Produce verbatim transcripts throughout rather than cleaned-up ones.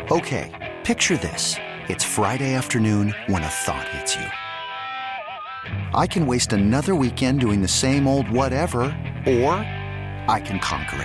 Okay, picture this. It's Friday afternoon when a thought hits you. I can waste another weekend doing the same old whatever, or I can conquer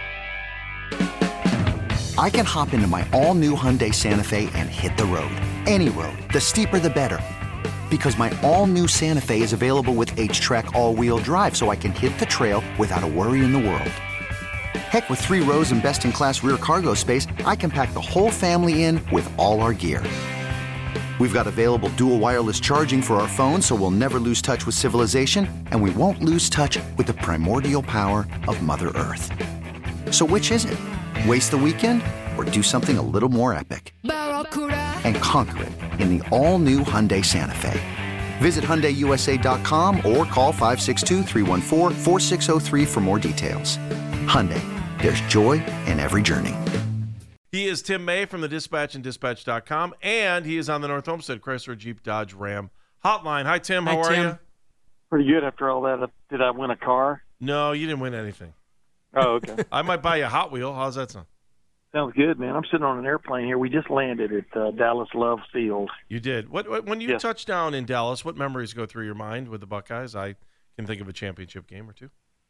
it. I can hop into my all-new Hyundai Santa Fe and hit the road. Any road. The steeper, the better. Because my all-new Santa Fe is available with H-Track all-wheel drive, so I can hit the trail without a worry in the world. Heck, with three rows and best-in-class rear cargo space, I can pack the whole family in with all our gear. We've got available dual wireless charging for our phones, so we'll never lose touch with civilization, and we won't lose touch with the primordial power of Mother Earth. So which is it? Waste the weekend or do something a little more epic? And conquer it in the all-new Hyundai Santa Fe. Visit Hyundai U S A dot com or call five six two, three one four, four six zero three for more details. Hyundai, there's joy in every journey. He is Tim May from the Dispatch and Dispatch dot com, and he is on the North Homestead Chrysler Jeep Dodge Ram hotline. Hi, Tim. How Hi, are Tim. you? Pretty good after all that. Did I win a car? No, you didn't win anything. Oh, okay. I might buy you a Hot Wheel. How's that sound? Sounds good, man. I'm sitting on an airplane here. We just landed at uh, Dallas Love Field. You did. What, what when you Yes. touch down in Dallas, what memories go through your mind with the Buckeyes? I can think of a championship game or two.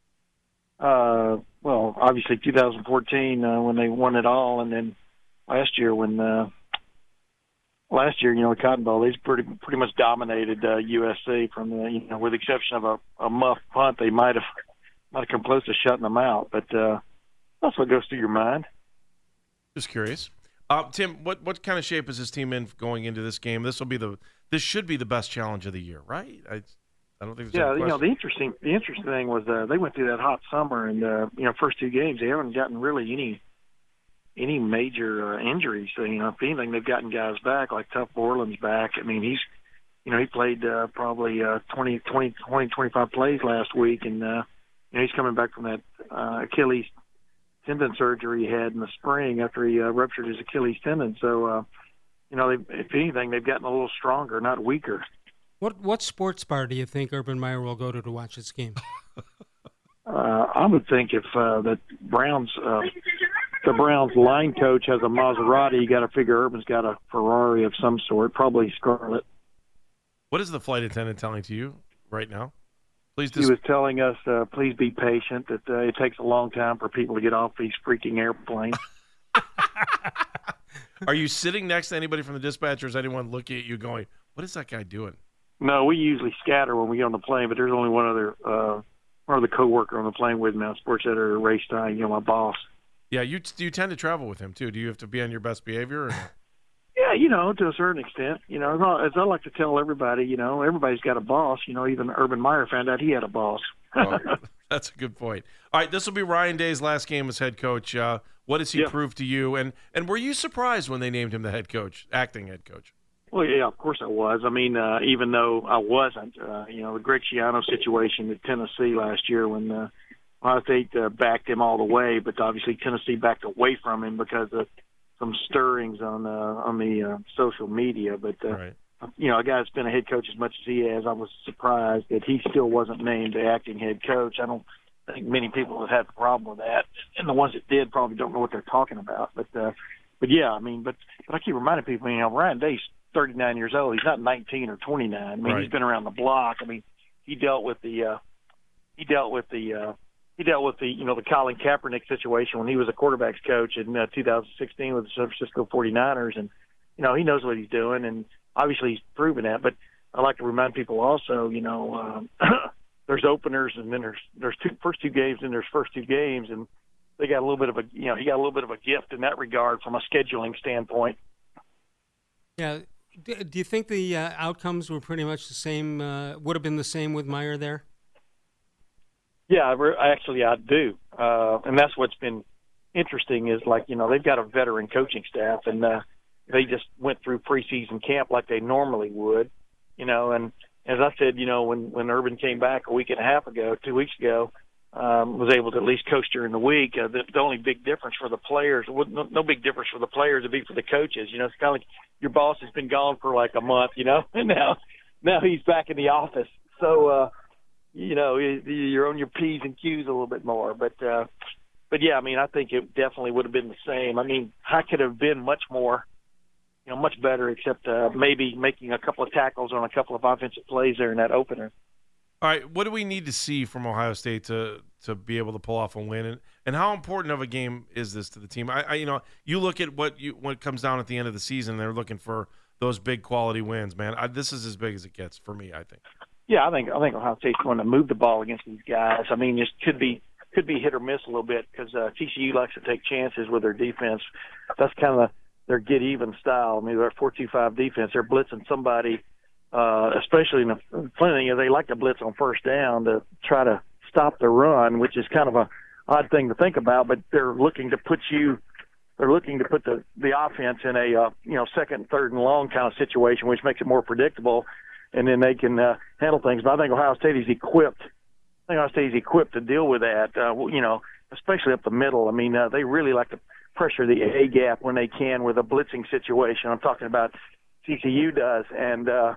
Uh, well, obviously two thousand fourteen uh, when they won it all, and then last year when uh, last year, you know, the Cotton Bowl, they pretty pretty much dominated uh, U S C from the, you know, with the exception of a, a muff punt, they might have might have come close to shutting them out. But uh, that's what goes through your mind. Just curious. Uh, Tim, what, what kind of shape is this team in going into this game? This will be the this should be the best challenge of the year, right? I I don't think there's Yeah, any you know, question. the interesting the interesting thing was uh, they went through that hot summer, and uh, you know, first two games they haven't gotten really any any major uh, injuries. So, you know, if anything, they've gotten guys back, like Tuff Borland's back. I mean, he's you know he played uh, probably uh, twenty, twenty, twenty, twenty-five plays last week, and uh, you know he's coming back from that uh, Achilles tendon surgery he had in the spring after he uh, ruptured his Achilles tendon. So, uh, you know, they, if anything, they've gotten a little stronger, not weaker. What what sports bar do you think Urban Meyer will go to to watch this game? Uh, I would think if uh, the Browns, uh, the Browns line coach has a Maserati, you got to figure Urban's got a Ferrari of some sort, probably Scarlet. What is the flight attendant telling to you right now? Please He dis- was telling us, uh, please be patient, that uh, it takes a long time for people to get off these freaking airplanes. Are you sitting next to anybody from the dispatch, or is anyone looking at you going, what is that guy doing? No, we usually scatter when we get on the plane, but there's only one other uh, one other coworker on the plane with me, on sports editor Ray Stein, you know, my boss. Yeah, you do you tend to travel with him, too? Do you have to be on your best behavior? Or no? Yeah, you know, to a certain extent. You know, as I, as I like to tell everybody, you know, everybody's got a boss. You know, even Urban Meyer found out he had a boss. Oh, that's a good point. All right, this will be Ryan Day's last game as head coach. Uh, what has he Yeah. proved to you? And and were you surprised when they named him the head coach, acting head coach? Well, yeah, of course I was. I mean, uh, even though I wasn't, uh, you know, the Greg Schiano situation at Tennessee last year when uh, Ohio State uh, backed him all the way, but obviously Tennessee backed away from him because of some stirrings on uh, on the uh, social media. But, uh, Right. you know, a guy that's been a head coach as much as he has, I was surprised that he still wasn't named the acting head coach. I don't think many people have had a problem with that, and the ones that did probably don't know what they're talking about. But, uh, but yeah, I mean, but, but I keep reminding people, you know, Ryan Day's thirty-nine years old. He's not nineteen or twenty-nine. I mean, Right. he's been around the block. I mean, he dealt with the uh, he dealt with the uh, he dealt with the you know the Colin Kaepernick situation when he was a quarterbacks coach in uh, two thousand sixteen with the San Francisco forty-niners, and you know he knows what he's doing, and obviously he's proven that. But I like to remind people also, you know, um, there's openers, and then there's there's two first two games, and there's first two games, and they got a little bit of a you know he got a little bit of a gift in that regard from a scheduling standpoint. Yeah. Do do you think the uh, outcomes were pretty much the same, uh, would have been the same with Meyer there? Yeah, I re- actually I do, uh, and that's what's been interesting is like you know they've got a veteran coaching staff, and uh, they just went through preseason camp like they normally would, you know. And as I said, you know, when when Urban came back a week and a half ago, two weeks ago, um, was able to at least coach during the week. Uh, the, the only big difference for the players, well, no, no big difference for the players, would be for the coaches. You know, it's kind of like your boss has been gone for like a month, you know, and now now he's back in the office. So, uh, you know, you- you're on your P's and Q's a little bit more. But, uh, but but yeah, I mean, I think it definitely would have been the same. I mean, I could have been much more, you know, much better, except uh, maybe making a couple of tackles on a couple of offensive plays there in that opener. All right, what do we need to see from Ohio State to to be able to pull off a win, and, and how important of a game is this to the team? I, I you know, you look at what you what comes down at the end of the season, they're looking for those big quality wins, man. I, this is as big as it gets for me, I think. Yeah, I think I think Ohio State's going to move the ball against these guys. I mean, it could be could be hit or miss a little bit because uh, T C U likes to take chances with their defense. That's kind of their get even style. I mean, they're four two five defense. They're blitzing somebody. Uh, especially in the funny thing, they like to blitz on first down to try to stop the run, which is kind of a odd thing to think about. But they're looking to put you, they're looking to put the the offense in a uh, you know second, third, and long kind of situation, which makes it more predictable, and then they can uh, handle things. But I think Ohio State is equipped. I think Ohio State is equipped to deal with that. Uh, you know, especially up the middle. I mean, uh, they really like to pressure the A gap when they can with a blitzing situation. I'm talking about T C U does, and uh,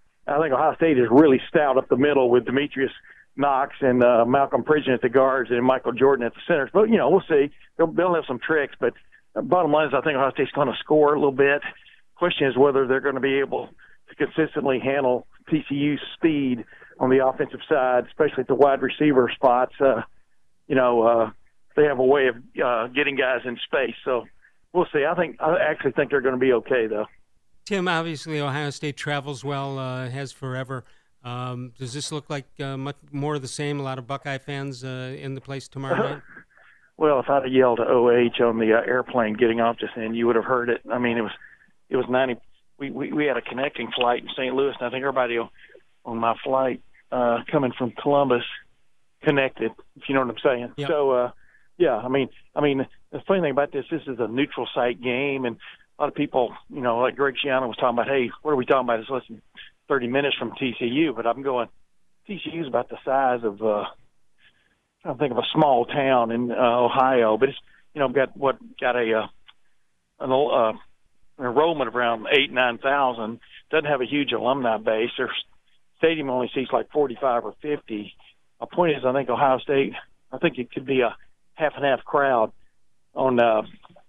I think Ohio State is really stout up the middle with Demetrius Knox and uh, Malcolm Pridgeon at the guards and Michael Jordan at the centers. But, you know, we'll see. They'll, they'll have some tricks. But the bottom line is I think Ohio State's going to score a little bit. Question is whether they're going to be able to consistently handle T C U's speed on the offensive side, especially at the wide receiver spots. Uh, you know, uh, they have a way of uh, getting guys in space. So we'll see. I think I actually think they're going to be okay, though. Tim, obviously Ohio State travels well, uh, has forever. Um, does this look like uh, much more of the same? A lot of Buckeye fans uh, in the place tomorrow night? Well, if I'd have yelled O H on the uh, airplane getting off just then, you would have heard it. I mean, it was it was ninety. We, we, we had a connecting flight in Saint Louis, and I think everybody on my flight uh, coming from Columbus connected, if you know what I'm saying. Yep. So, uh, yeah, I mean, I mean, the funny thing about this, this is a neutral site game, and a lot of people, you know, like Greg Schiano was talking about, hey, what are we talking about? It's less than thirty minutes from T C U. But I'm going, T C U is about the size of, uh, I'm trying to think of a small town in uh, Ohio. But it's, you know, got what, got a, uh, an, uh, an enrollment of around eight, nine thousand. Doesn't have a huge alumni base. Their stadium only seats like forty-five or fifty. My point is, I think Ohio State, I think it could be a half and half crowd on, uh,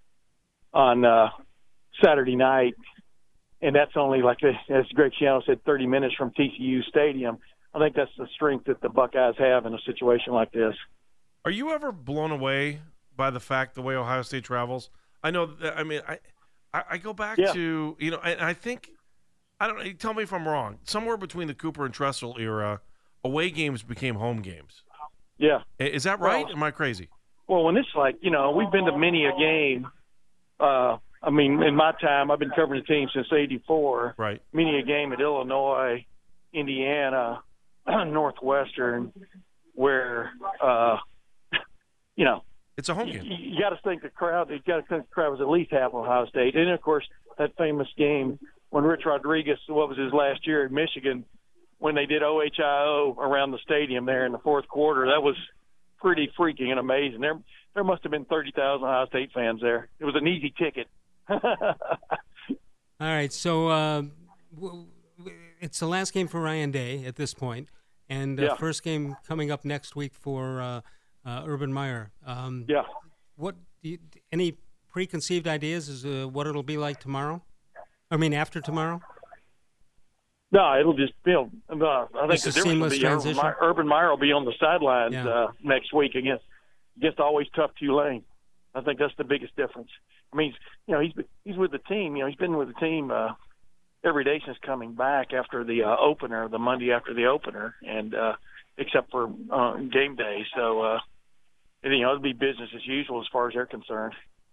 on, uh, Saturday night, and that's only, like as Greg Schiano said, thirty minutes from T C U Stadium. I think that's the strength that the Buckeyes have in a situation like this. Are you ever blown away by the fact the way Ohio State travels? I know that, I mean, I I, I go back yeah. to, you know, and I think, I don't know, tell me if I'm wrong, somewhere between the Cooper and Tressel era, away games became home games. Yeah. Is that right? Well, Am I crazy? Well, when it's like, you know, we've been to many a game, uh, I mean, in my time, I've been covering the team since eighty-four. Right. Many a game at Illinois, Indiana, Northwestern, where, uh, you know, it's a home you, game. you got to think the crowd. You got to think the crowd was at least half Ohio State, and of course that famous game when Rich Rodriguez, what was his last year at Michigan, when they did O H I O around the stadium there in the fourth quarter. That was pretty freaking and amazing. There, there must have been thirty thousand Ohio State fans there. It was an easy ticket. All right, so uh, w- it's the last game for Ryan Day at this point, and uh, yeah. first game coming up next week for uh, uh, Urban Meyer. Um, yeah. What do you, any preconceived ideas as to what it'll be like tomorrow? I mean, after tomorrow? No, it'll just be. Uh, I think Just the a difference will seamless be Urban transition? Meyer, Urban Meyer will be on the sidelines Yeah. uh, next week against against always tough Tulane. I think that's the biggest difference. I mean, he's, you know, he's he's with the team. You know, he's been with the team uh, every day since coming back after the uh, opener, the Monday after the opener, and uh, except for uh, game day. So, uh, and, you know, it'll be business as usual as far as they're concerned.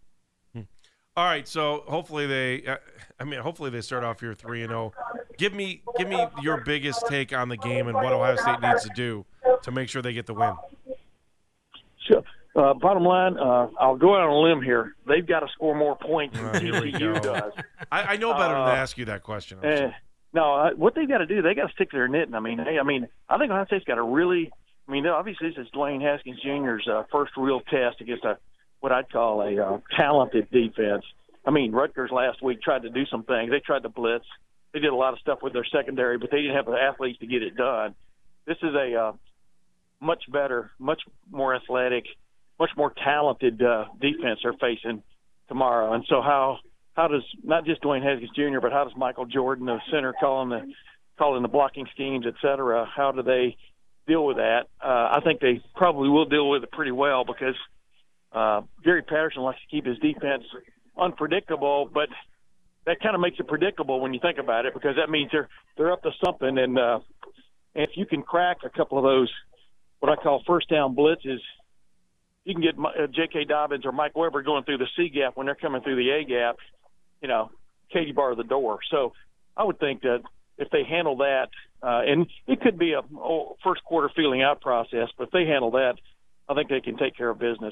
All right, so hopefully they, uh, I mean, hopefully they start off here three and zero. Give me, give me your biggest take on the game and what Ohio State needs to do to make sure they get the win. Sure. Uh, bottom line, uh, I'll go out on a limb here. They've got to score more points than Oh, here we T C U go. does. I, I know better Uh, than to ask you that question. I'm Uh, sorry. no, uh, what they've got to do, they got to stick to their knitting. I mean, hey, I mean, I think Ohio State's got a really. I mean, obviously this is Dwayne Haskins Junior's uh, first real test against a what I'd call a uh, talented defense. I mean, Rutgers last week tried to do some things. They tried to blitz. They did a lot of stuff with their secondary, but they didn't have the athletes to get it done. This is a uh, much better, much more athletic much more talented uh, defense they're facing tomorrow. And so how how does not just Dwayne Haskins Junior, but how does Michael Jordan, the center, calling the calling the blocking schemes, et cetera, how do they deal with that? Uh, I think they probably will deal with it pretty well because uh, Gary Patterson likes to keep his defense unpredictable, but that kind of makes it predictable when you think about it, because that means they're they're up to something. And, uh, and if you can crack a couple of those, what I call first down blitzes, you can get uh, J K. Dobbins or Mike Weber going through the C gap when they're coming through the A gap, you know, Katie bar the door. So I would think that if they handle that, uh, and it could be a oh, first quarter feeling out process, but if they handle that, I think they can take care of business.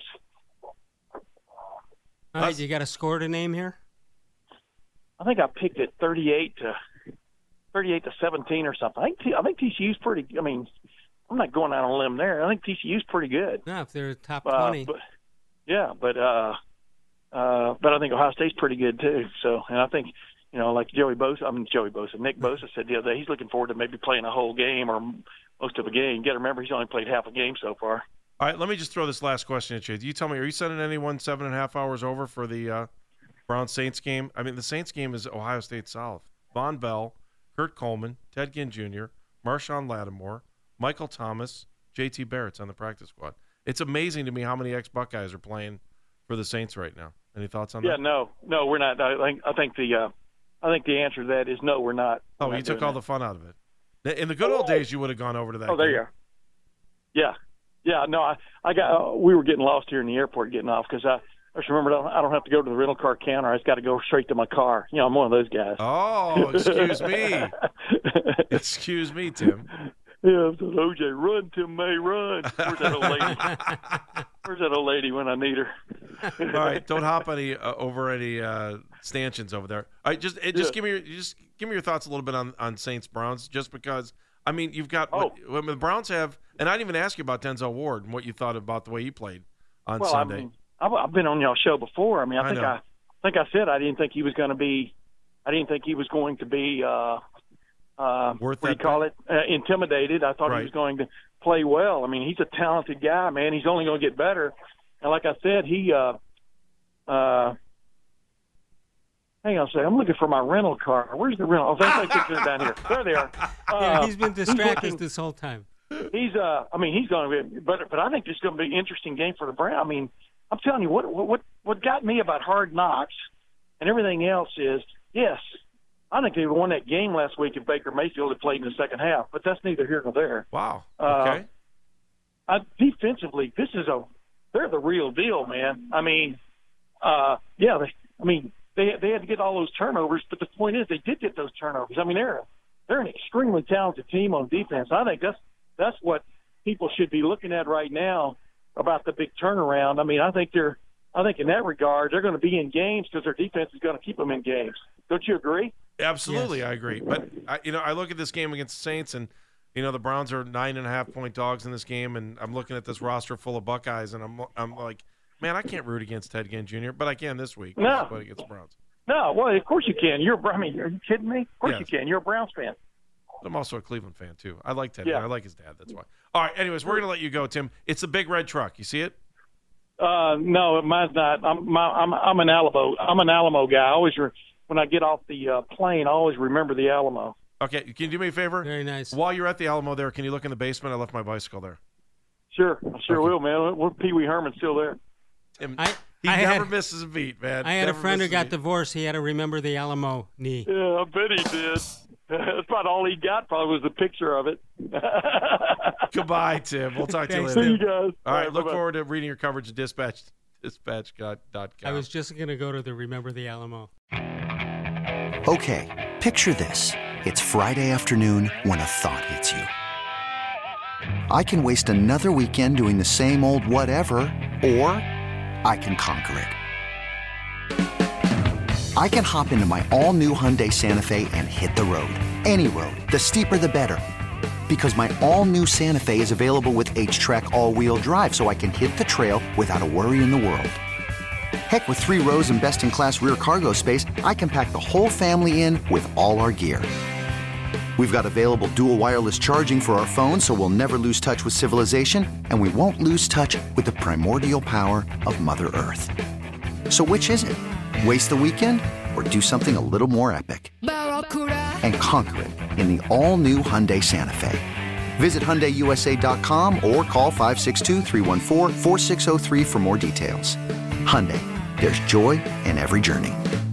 All right, you got a score to name here? I think I picked it thirty-eight to thirty-eight to seventeen or something. I think T- I think T C U's pretty. I mean, I'm not going out on a limb there. I think T C U's pretty good. No, if they're top Uh, twenty. but, yeah, but uh, uh, but I think Ohio State's pretty good too. So, and I think, you know, like Joey Bosa, I mean Joey Bosa, Nick Bosa said the other day, he's looking forward to maybe playing a whole game or most of a game. You got to remember, he's only played half a game so far. All right, let me just throw this last question at you. You tell me, are you sending anyone seven and a half hours over for the uh, Browns Saints game? I mean, the Saints game is Ohio State South. Von Bell, Kurt Coleman, Ted Ginn Junior, Marshawn Lattimore, Michael Thomas, J T Barrett's on the practice squad. It's amazing to me how many ex-Buckeyes are playing for the Saints right now. Any thoughts on Yeah, that? no, no, we're not. I think I think the uh, I think the answer to that is no, we're not. Oh, We're you not took doing all that. the fun out of it. In the good old days, you would have gone over to that Oh, there game. you are. Yeah, yeah. No, I, I got. Uh, we were getting lost here in the airport, getting off because I, I just remembered I don't, I don't have to go to the rental car counter. I just got to go straight to my car. You know, I'm one of those guys. Oh, excuse me. Excuse me, Tim. Yeah, I said, O J, run, Tim May, run. Where's that old lady? Where's that old lady when I need her? All right, don't hop any uh, over any uh, stanchions over there. All right, just it, just Yeah. give me your, just give me your thoughts a little bit on, on Saints Browns, just because I mean you've got Oh. what, what the Browns have, and I didn't even ask you about Denzel Ward and what you thought about the way he played on Well, Sunday. I mean, I've, I've been on y'all show before. I mean, I I think know. I, think I said I didn't think he was going to be. I didn't think he was going to be. Uh, uh, Worth what do you that call it? Uh, intimidated. I thought Right. he was going to play well. I mean, he's a talented guy, man. He's only going to get better. And like I said, he. Uh, uh, hang on a second. I'm looking for my rental car. Where's the rental? Oh, thank you. They're down here. There they are. Uh, yeah, he's been distracted looking- this whole time. He's, uh, I mean, he's going to be, but but I think this is going to be an interesting game for the Browns. I mean, I'm telling you, what what what got me about Hard Knocks and everything else is, yes, I think they would have won that game last week if Baker Mayfield had played in the second half, but that's neither here nor there. Wow. Uh, Okay. I, defensively, this is a, they're the real deal, man. I mean, uh, yeah, they, I mean, they they had to get all those turnovers, but the point is, they did get those turnovers. I mean, they're they're an extremely talented team on defense. I think that's that's what people should be looking at right now about the big turnaround. I mean, I think they're, I think in that regard, they're going to be in games because their defense is going to keep them in games. Don't you agree? Absolutely, Yes. I agree. But I, you know, I look at this game against the Saints, and you know the Browns are nine and a half point dogs in this game, and I'm looking at this roster full of Buckeyes, and I'm I'm like, man, I can't root against Ted Ginn Junior, but I can this week. No. But against the Browns. No, well, of course you can. You're, I mean, are you kidding me? Of course Yes. you can. You're a Browns fan. I'm also a Cleveland fan too. I like Ted. Yeah. I like his dad. That's why. All right. Anyways, we're gonna let you go, Tim. It's a big red truck. You see it? Uh, no, mine's not. I'm, my, I'm, I'm an Alamo. I'm an Alamo guy. I always, re- when I get off the uh, plane, I always remember the Alamo. Okay. Can you do me a favor? Very nice. While you're at the Alamo, there, can you look in the basement? I left my bicycle there. Sure, I sure Okay. will, man. We're Pee Wee Herman's still there. Tim, I- he I never had- misses a beat, man. I had Never a friend who misses got beat. divorced. He had to remember the Alamo knee. Yeah, I bet he did. That's about all he got. Probably was a picture of it. Goodbye, Tim. We'll talk to you Thanks, later. See you guys. All right. Look bye-bye. forward to reading your coverage at dispatch dispatch dot com. I was just going to go to the Remember the Alamo. Okay, picture this. It's Friday afternoon when a thought hits you. I can waste another weekend doing the same old whatever, or I can conquer it. I can hop into my all-new Hyundai Santa Fe and hit the road. Any road. The steeper, the better. Because my all-new Santa Fe is available with H-Track all-wheel drive, so I can hit the trail without a worry in the world. Heck, with three rows and best-in-class rear cargo space, I can pack the whole family in with all our gear. We've got available dual wireless charging for our phones, so we'll never lose touch with civilization, and we won't lose touch with the primordial power of Mother Earth. So which is it? Waste the weekend or do something a little more epic and conquer it in the all-new Hyundai Santa Fe? Visit Hyundai U S A dot com or call five six two, three one four, four six zero three for more details. Hyundai, there's joy in every journey.